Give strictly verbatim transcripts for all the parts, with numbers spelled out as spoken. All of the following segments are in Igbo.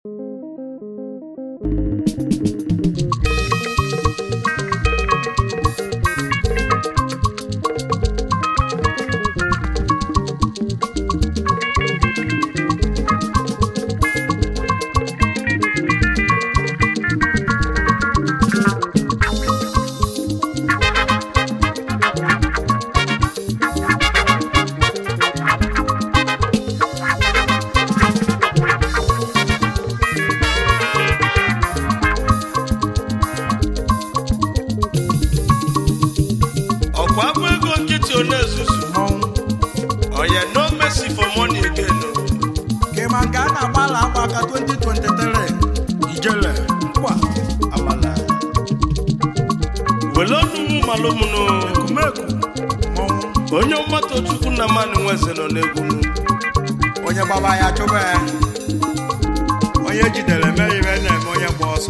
onye baba ya chụba ya onye jidere mere ire na-eme onye gba ọsọ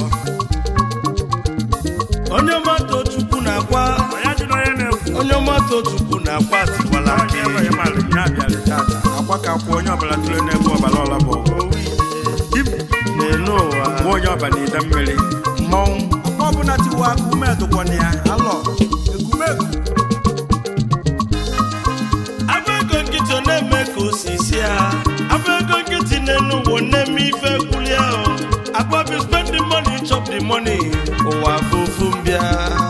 onye mmadụ chukwu na-akwa onye mmadụ chukwu na-akwa tiwala onye onye mmadụ ya bịara tata akwa ka kwụ onye ọbụla tụrụ n'ebe ọbara ọla bụ n'elu ụwa bụ onye ọbara ide mmiri mmọnwụ akwa ọbụla tiwa aka ume dụkwana ya alọ ekumegu na-eme ka osisi a afọ ego nkịtị n'elu ụwa na-eme ife kwuli ahụ akpabi spend the money chop the money ụwa afụfụ mbịa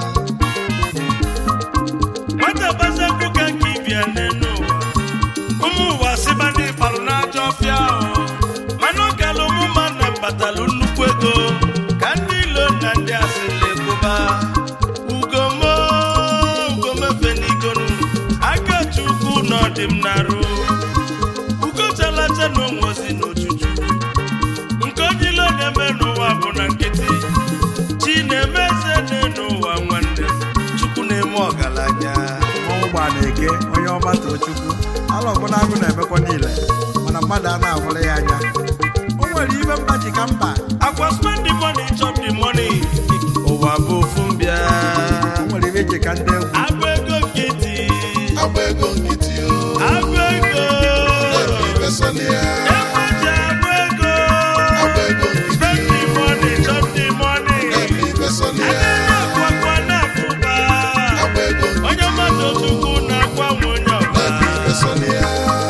nwata gbazakwu ka nke ịbịa n'elu ụwa ụmụ ụwa sịba ndị palụ n'ajọ ọfịa ahụ mana ọ gara ụmụma na mbatalụ nnukwu ego ka ndị ilo na ndị asịrị ekwuba ugomo ugomefe n'igonu aka chukwu n'ọdị m narụ ugochalacha n'onwozi n'ojuju nke ojilo na-eme n'ụwa bụ na nkịtị chi na-eme eze n'ụwa nwanne chukwu na-eme ọgaranya ọnwụ gba na-eke onye ọgbata chukwu ala ọbụla agụ na-emekwa niile mana mmadụ a na-ahụrụ ya anya o nwere ibe mba ji ka mba akwa spend the money chop the money ụwa bụ ofu mbịa o nwere ibe ji ka ndị egwu agba ego nkịtị agba ego nkịtị agba ego Sonia. Agba ego. Agba ego. Spend the money, chop the money. Agba Sonia. Agba kwa na kuba. Agba ego. Onye mmadụ chukwu na kwa onye ọba. Agba Sonia.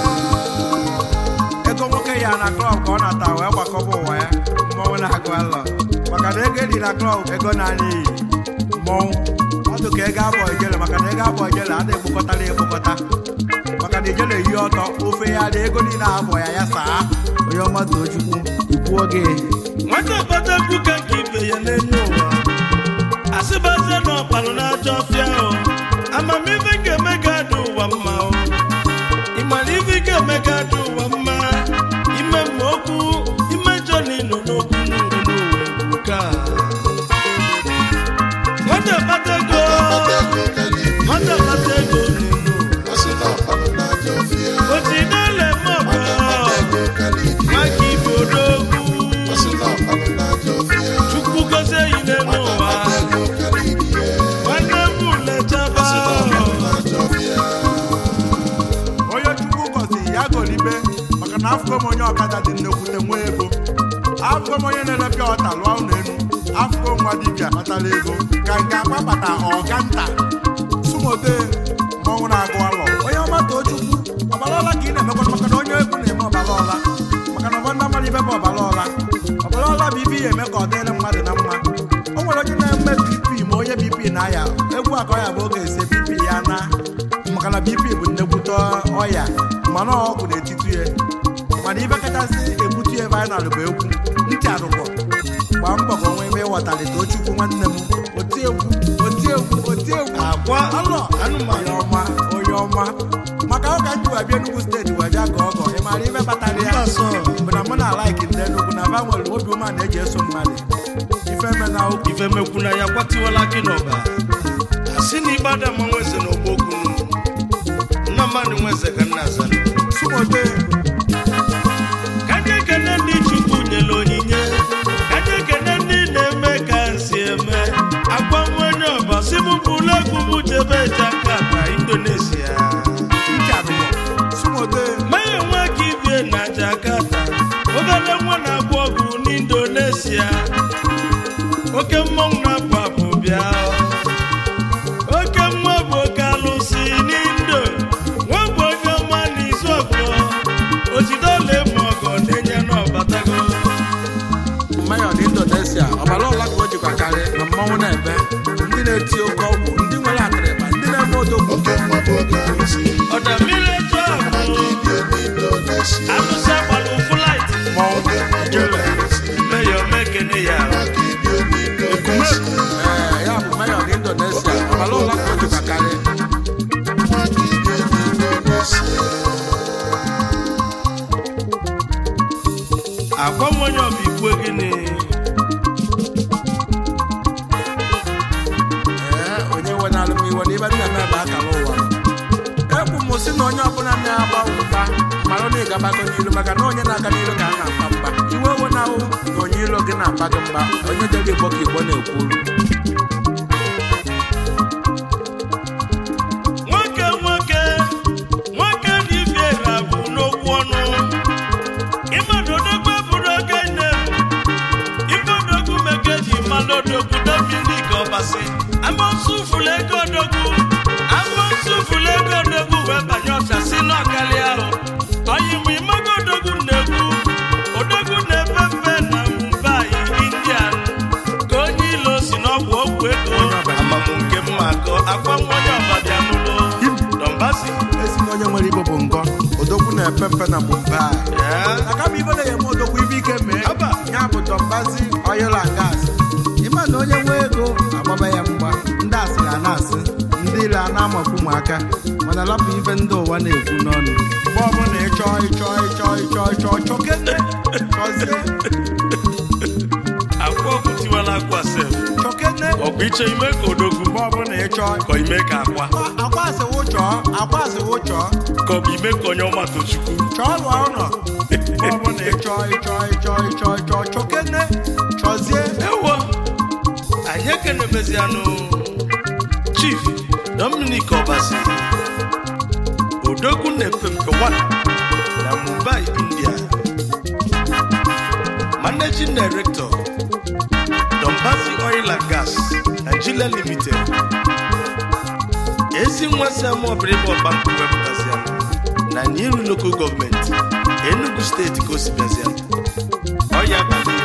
Ego nwoke ya na klọb ka ọ na-ata wee gbakọba ụwa ya mmọnwụ na-agụ alọ maka na ego dị na klọb ego na-anya iyi mmọnwụ ọdụ ka ego abụọ ijele maka na ego abụọ ijele a na-ekpokọtara ekpokọta maka na ijele eyi ọtọ ofe ya dị ego niile abụọ ya ya saa onye ọmata chukwu ikwuo gị nwata ọbata kwuka nke ibe ya n'elu ụwa asịbazie na ọkpalụ na-ajọ ọfịa ahụ amamife ga-eme ga adị ụwa mma ịmara ife ga-eme ga adị ụwa mma ime mma okwu imejọ na ịnọ n'okwu n'ụwa n'ụwa ka nwata ọbata ego nwata ọbata ego oti n'ele mọbọ maka ibe odogwu chukwu gozie yi n'elu ụwa nwanne m lechaba onye chukwu gọziri ya golibe maka na afụgo m onye ọkada dị nnekwute nwa ego afụgo m onye na-elepịa ọta lụọ ụlọ elu afụgo nwa dibịa kpatara ego ka nke akpapata ọga nta sumote mmọnwụ na-agụ alọ onye ọmata chukwu ọbara ọla ka ị na-emekwa maka na onye egwu na-eme ọbara ọla maka na ụfọdụ mmadụ ibe bụ ọbara ọla ọbara ọla bụ ibe ya eme ka ọ dịrị mmadụ na mma o nwere onye na-eme bp ma onye bp na-aya egwu aka ọya bụ oge ese bp ya na maka na bp bụ nnekwute ọya mana ọgwụ na-etitu ya mana ibe kachasị egbutu ya vaịnal bụ egwu ntị arụkọ gbaa mbọ ka onwe ebe ịghọtalịta ochukwu nwanne m oti egwu oti egwu oti egwu akwa alọ anụmanụ onye ọma onye ọma maka ọ ka nji wee bịa Enugu steeti wee bịa ka ọgọ ị mara ife kpatara ya bụ na mụ na alaiki ndị Enugu na ba nwere obi ume na-eji eso mmadụ ife me na okwu ife mekwu na ya kwatiwala gị n'ọba asị na ịgbada ma nweze na ogbo okwu nna mmadụ nweze ka nna aza sumote ka ndị ekene ndị chukwu nyere onyinye ka ndị ekene ndị na-eme ka nsi eme agwa nwenye ọba si m bụrụ egwu m jebe Jakarta Indonesia ntị arụkọ sumote manye nwa ka ibie na Jakarta obere nwa na-agwọ ọgwụ n'Indo Indonesia oke mmọnwụ na-apụ apụ bịa oke mmụọ bụ oke alụsị n'indo nwa bụ onye ọma n'izu ọgụ ojidole ma ọgọ na-enye n'ọbatago Mayor Indonesia ọbara ọla ka o jikwa karị na mmọnwụ na-ebe ndị na-eti oke ọgwụ ndị nwere akịrịkpa ndị na-eme odogwu Oke mma bụ oke arụsị. ọda mmiri etu ahụ Dibịa n'Indonesia. alụsị agbalụ flight mmọnwụ Oke mma bụ oke arụsị. meyo mekene ya Dibịa n'Indonesia. ee ya bụ Mayor Indonesia ọbara ọla ka o jikwa karị Dibịa n'Indonesia. agwa m onye ọbụ ikwe gịnị ee onye nwe na alụmiwe na ibe nna m ebe akara ụwa ekwu m sị na onye ọbụla na-agba mgba mara na ịgabago n'ilu maka na onye na-aga n'ilu ka a na-akpa mgba iwe ewe na ahụ na onye ilo gị na-akpa gị mgba onye jere igbo ka igbo na-ekwuru nwoke nwoke nwoke dibịa rabụ n'okwu ọnụ ịmadụ odogwu bụrụ oge nne ife odogwu mekeji mmadụ odogwu Dominic Obasi amosu fụlụ ego odogwu amosu fụlụ ego odogwu wee banye ọcha si n'ọkali ahụ ọyịmụ ịmago odogwu na-ekwu odogwu na-efe mfe na Mumbai Indian ka onye ilo si n'ọgwụ ọgwụ ego amamụ nke mma akọ akwa nwa onye ọbabịa n'ụlọ Dombasi esi na onye nwere ibo bụ ngọ odogwu na-epe mpe na Mumbai aka bụ ibe na-eme odogwu ibe ike mee Aba. ya bụ Dombazi oil and gas ịma na onye nwee ego agbaba ya mgba ndị asịrị a na-asị ndị ile a na-amakwu ụmụaka mana lapụ ife ndị ụwa na-ekwu n'ọnụ mgbe ọbụla ịchọ ịchọ ịchọ ịchọ ịchọ chọkene chọzie akwa ọgwụ tiwala akwa sef chọkene ọgwụ iche ime ka odogwu mgbe ọbụla ịchọ ka ime ka akwa akwa asịwụ chọọ akwa asịwụ chọọ ka ọ bụ ime ka onye ọma tochukwu chọọ lụọ ụlọ mgbe ọbụla ịchọ ịchọ ịchọ ịchọ ịchọ chọkene chọzie ewo anyị ekenebezianụ Chief Dominic Obasi odogwu na-efe mpe one na Mumbai India Managing Director Dombasi Oil and Gas Nigeria Limited ezi nwa samobiribo bank wepụtasịa na Nyiru Local Government Enugu Steeti ka o si bịazịa ọya bali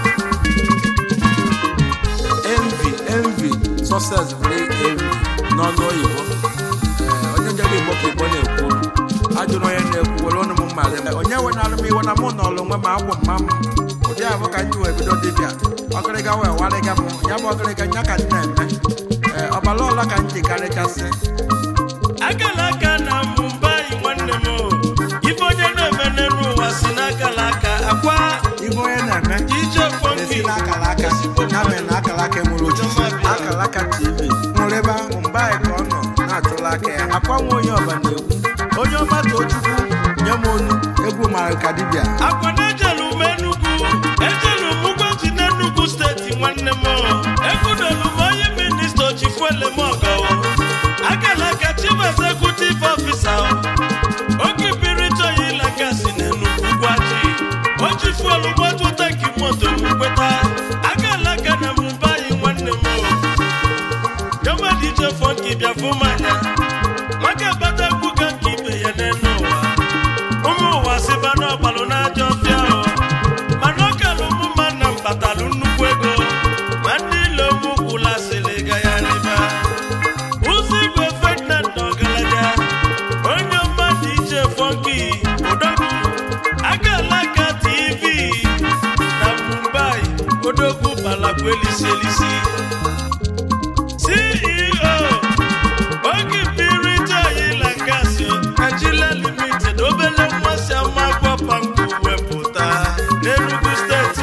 envy envy success very envy n'ọnụ oyibo ee onye njere igbo ka igbo na-ekwu ajụrụ onye na-ekwu were ọnụ m mmadụ onye nwe na alụm iwe na mụ na ọlụ nwe ma agwụ mma m ụdị abụ ka nji wee bido dibịa ọgịrịga wee warịga m ya bụ ọgịrịga nya ka m na-eme ee ọbara ọla ka m ji karịchasị akala aka na Mumbai nwanne m ife onye na-eme n'elu ụwa si n'akala aka akwa ibe onye na-eme ije na-esi fọnki n'akara aka ya mere na akara aka enwere ochichi akara aka tv nwere ebe ahụ mgbe anyị ka ọ nọ na-atụla aka ya akwa nwa onye ọba na-egwu onye ọma too chukwu nye m onu egwu mara ka dibịa akwa na ejelu m Enugu ejelu m ugweji n'Enugu steeti nwanne m ekwudolu m onye minista Ochifuele m ọgọ akala aka Chief Executive Officer okipiri chọghị ịlagasi n'Enugu gwaji Ochifuelu gbatu tanki moto m kweta akala aka na Mumbai nwanne m Jọma D J Funky bịa fụ m anya maka bata egwu ka nke ibe ya n'elu ụwa ụmụ ụwa sịba n'ọgbalụ n'ajọ ọfịa ahụ mana ọ kalụ ụmụ mma na mbatalụ nnukwu ego ma ndị ilo mụ kwụlasịrị ga ya rịba ụzọ igwe Ferdinand na ọgaranya onye ọma D J Funky odogwu akala aka T V na Mumbai odogwu balakwa elisi elisi C E O oge mmiri joyi la gasị Nigeria Limited obele mmasị amagwọ banku wepụta n'Enugu steeti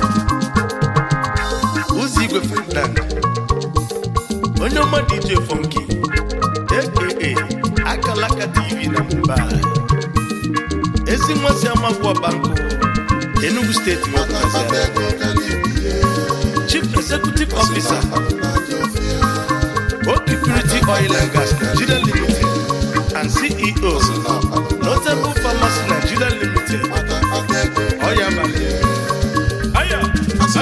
ụzọ igwe Ferdinand onye ọma D J Funky aka akalaka T V na Mumbai ezi mmasị amagwọ banku Enugu steeti wepụtasịa Chief Executive Officer Oki Purity Oil and Gas Nigeria Limited and C E O Notable Pharmacy Nigeria Limited Oya Bali Aya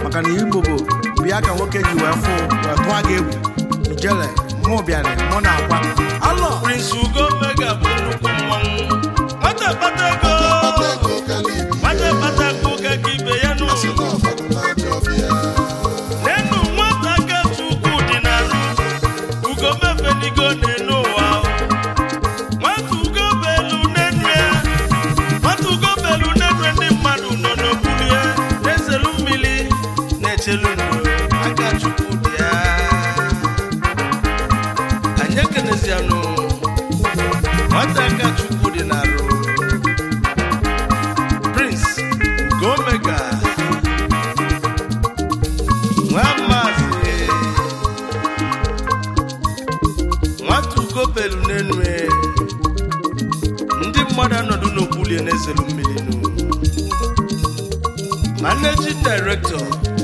maka na Igbo bụ bịa ka nwoke ji wee fụ wee tụọ gị egwu ijele mụ bịara mụ na akwa alọ Prince Ugo Mega bụ nnukwu mmanwụ nwata kpata ego nwata kpata ego ka ka ibe ya nụ n'enu nwata aka Chukwu dị n'arụ Ugo mefenigo n'enu ụwa nwata Ugo belu n'enu ya nwata Ugo belu n'enu ndị mmadụ nọ n'okpuru ya na-eselu mmiri na-echelu ndụ aka Chukwu dị ya anyị ekenezianụ nwata aka Chukwu dị n'arụ Prince Ugo Mega nwa maazị nwata Ugo belu n'enu ndị mmadụ anọdụ n'okpuru ya na-ezelu mmiri nụ Managing Director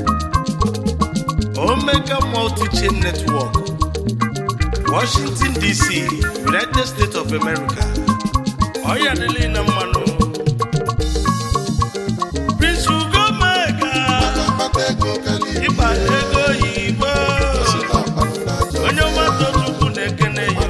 Omega Multi-Chain Network Washington D C United States of America ọya dịlị na mmanụ Prince Ugo Mega ịkpa ego oyibo onye nwata Chukwu na-ekene ya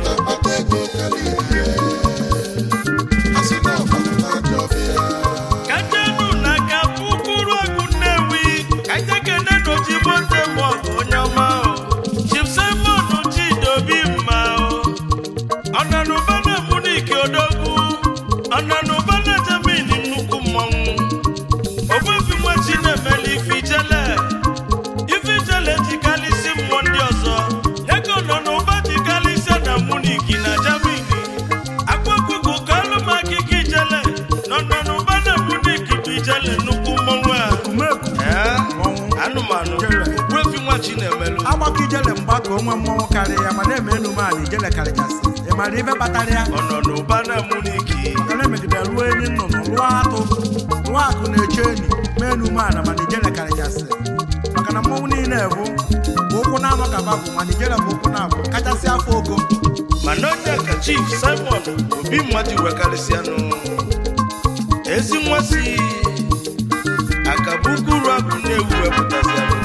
kajenu na ka pukuru ọgụ Nnewi kajekene n'ojigbo ntemọ onye ọma Chief Simon Chidobi mma ọnanụbana Munike Odogwu ọnanụbana Jamini nnukwu mmanwụ ogbefi nwa Chinemele Ifijele Ifijele jikalisi mmụọ ndị ọzọ ego nọ n'ụba jikalisi na Munike na Jamini akpọkuku ka alụmakike Ijele nọ n'ụbana Munike bụ Ijele nnukwu mmanwụ a kumeku anụmanụ ogbefi nwa Chinemele agbakọ ijele mgba ka onwe mmọnwụ karịa ya ma na-eme enumanụ ijele karịchasị ị mara ife kpatara ya ọ nọ n'ụbana Munike ka na-emegide ruo enyi nnụnụ lụọ atụ lụọ akụ na-eche enyi mee enumanụ mana ijele karịchasị maka na mmọnwụ niile bụ bụ ụkwụ na-anọ ka babụ mana ijele bụ ụkwụ na-abụ kachasị afọ ogo mana onye ka Chief Simon Obi mmadụ wekarịsịanụ ezi nwa si akabukuru akụ na-ewu wepụtasịanụ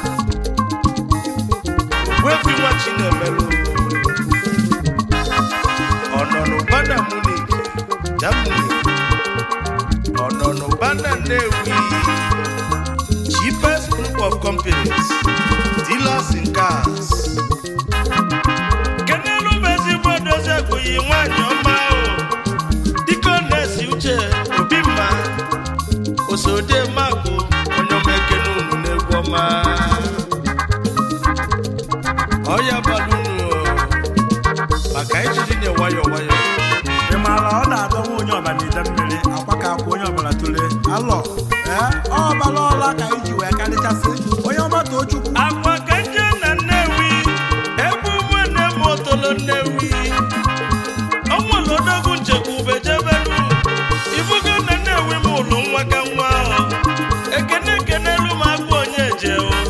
ogbefi nwa Chinemelu ọ nọ n'ụbana Munike Germany ọ nọ n'ụbana Nnewi cheapest group of companies dealers in cars kenelu mezigbo dozi ekweghị nwanyị ọma o dịka ọ na-esi uche obi mma osode makụ onye omekene unu na-egwu ọma ọya balunu maka ijiri nye nwayọ nwayọ ị maara ọ na-adọnwa onye ọbara ide mmiri akwa ka akwa onye ọbara tụle alọ ee ọ ọbara ọla ka iji wee karịchasị onye ọgbata Chukwu akwa ka nje na Nnewi egwu ụmụnne m otolo Nnewi ọnwụlụ odogwu nchekwube jebelu ibugo na Nnewi m ụlụ nwa ka nwa ekene ekenelu m akwa onye eje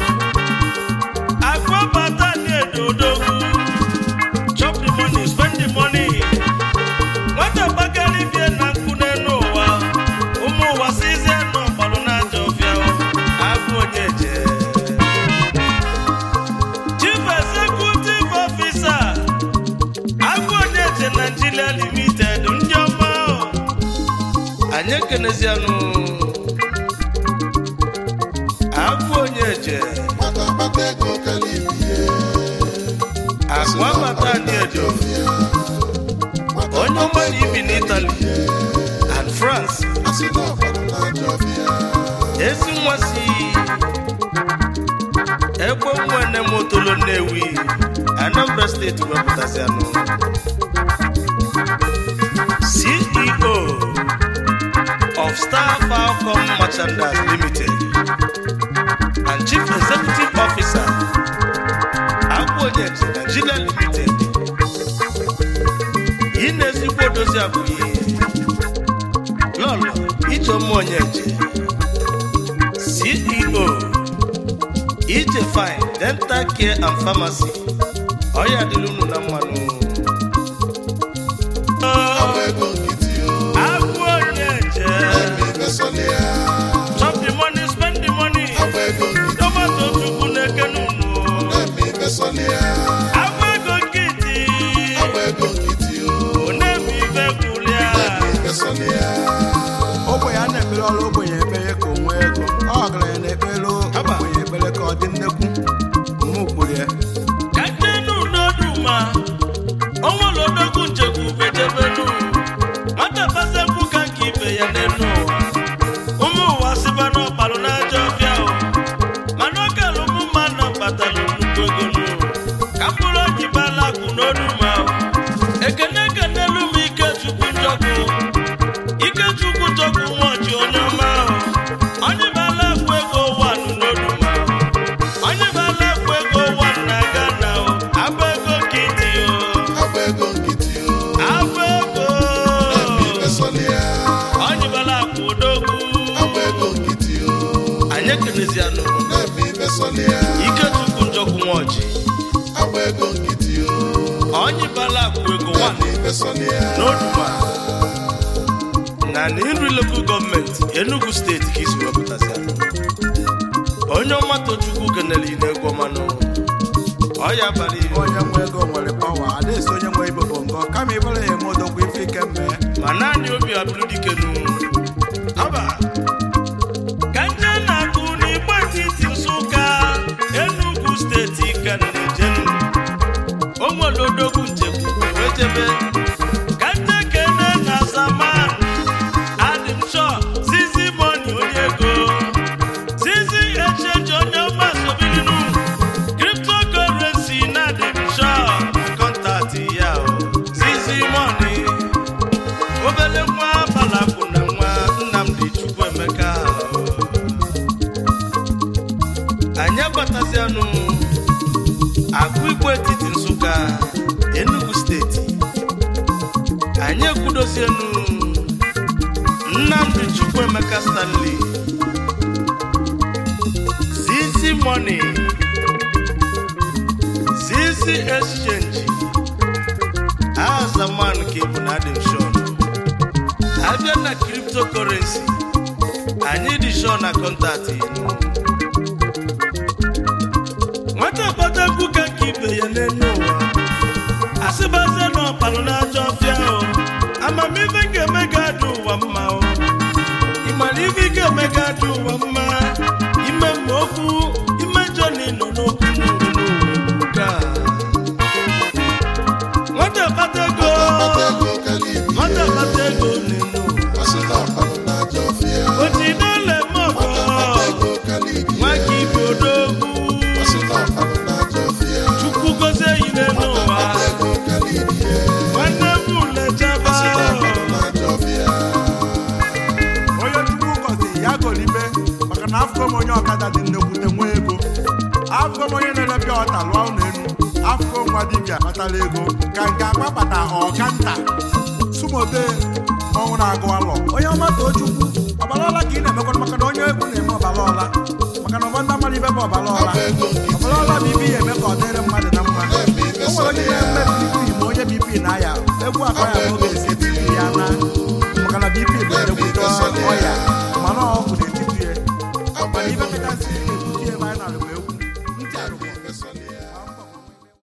akwa bata na-edo odogwu chop the money spend the money nwata gbakari bie na nkụ n'elu ụwa ụmụ ụwa sizie n'ọgbalụ na-aja ọfịa akwa onye eje Chief Executive Officer akwa onye eje Nigeria Limited ndị ọma anyị ekenezianụ akwa onye eje akwa mata ndị eje onye ọma na ibi n'Italy and France ezi nwa si egbe nwene motolo Nnewi Anambra steeti wepụtasịanụ C E O of Star Falcon Merchandise Limited and Chief Executive Officer Agbojex Nigeria Limited ị na-ezigbo dozi abụghị lọlọ Ijeọma Onyeje C E O Ije Fine Dental Care and Pharmacy ọya dịlụ unu na mmanụ Agbo Onyeje chop the money spend the money Bataziano na-eme ife sọlịa Ikechukwu Njọkwu Nwoji agba ego nkịtị o onye bala akụ ego na-eme ife sọlịa n'Oduma na Nri Local Gọọmenti Enugu Steeti ka isi wepụtazianụ onye ọma Tochukwu kenere n'egwu ọmanụ ọya bara ihe onye nwe ego nwere pawa adịghị onye nwe ibe bụ ngọ kama ịbụrụ ya eme odogwu ife ike mmee ma naanị obi abụrụ dikenu aba ka nje na-akụ n'igbe etiti Nsụka Enugu Steeti kanejenu o nwere odogwu nchekwu wee jebe ka nje kene na Zaman adịm sọ Zizi Money onye ego Zizi Exchange onye ọma sobilinu cryptocurrency na adịm sọ kọntaktị ya Zizi Money obele nwa balakwu na nwa Nnamdi Chukwuemeka anyị agbatazianụ akụ igwe etiti Nsụka Enugu Steeti anyị ekwudozienụ Nnamdi Chukwuemeka Stanley Zizi Money Zizi Exchange Zaman ka ịbụ na adịm shon abịa na cryptocurrency anyị dị shon na kọntaktị nwata kpata mkpuke nke ibe ya n'elu ụwa asịbazie na ọkpalụ na-ajọ ọfịa o amamife ga-eme ga-adị ụwa mma o ịmara ife ga-eme ga-adị ụwa mma ime mma okwu imejọ na ịnọ n'okwu n'ụwa n'ụwa ka nwata kpata ego nwata kpata ego n'elu otidole mọgọ nwaka ibe odogwu Chukwu gozie yi n'elu ụwa nwanne m lechaba onye Chukwu gọziri ya golibe maka na afụgo m onye ọkada dị nnekwute nwa ego afụgo m onye na-elepịa ọta lụọ ụlọ elu afụgo nwa dibịa kpatara ego ka nke akpakpata ọkanta sumode ọnwụ na-agụ alọ onye ọma Tochukwu ọbalaọla ka ị na-emekwana maka na onye egwu na-eme ọbalaọla maka na ọbanda mmadụ ibe bụ ọbalaọla ọbalaọla bụ ibe ihe eme ka ọ dịrị mmadụ na mma o nwere onye na-eme bipi ma onye bipi na aya egwu akọ ya n'oge